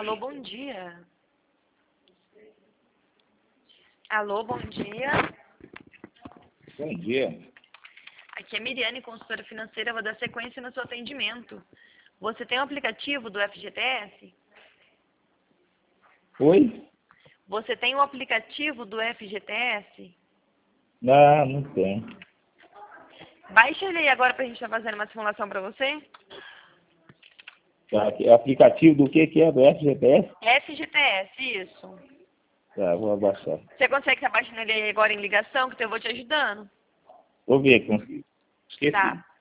Alô, bom dia. Alô, bom dia. Bom dia. Aqui é Miriane, consultora financeira. Vou dar sequência no seu atendimento. Você tem o aplicativo do FGTS? Oi? Você tem o aplicativo do FGTS? Não, não tem. Baixa ele aí agora pra gente estar fazendo uma simulação pra você. Tá, é aplicativo do que é? Do FGTS? FGTS, isso. Tá, vou abaixar. Você consegue estar baixando ele aí agora em ligação, que eu vou te ajudando? Vou ver, consigo. Esqueci. Tá.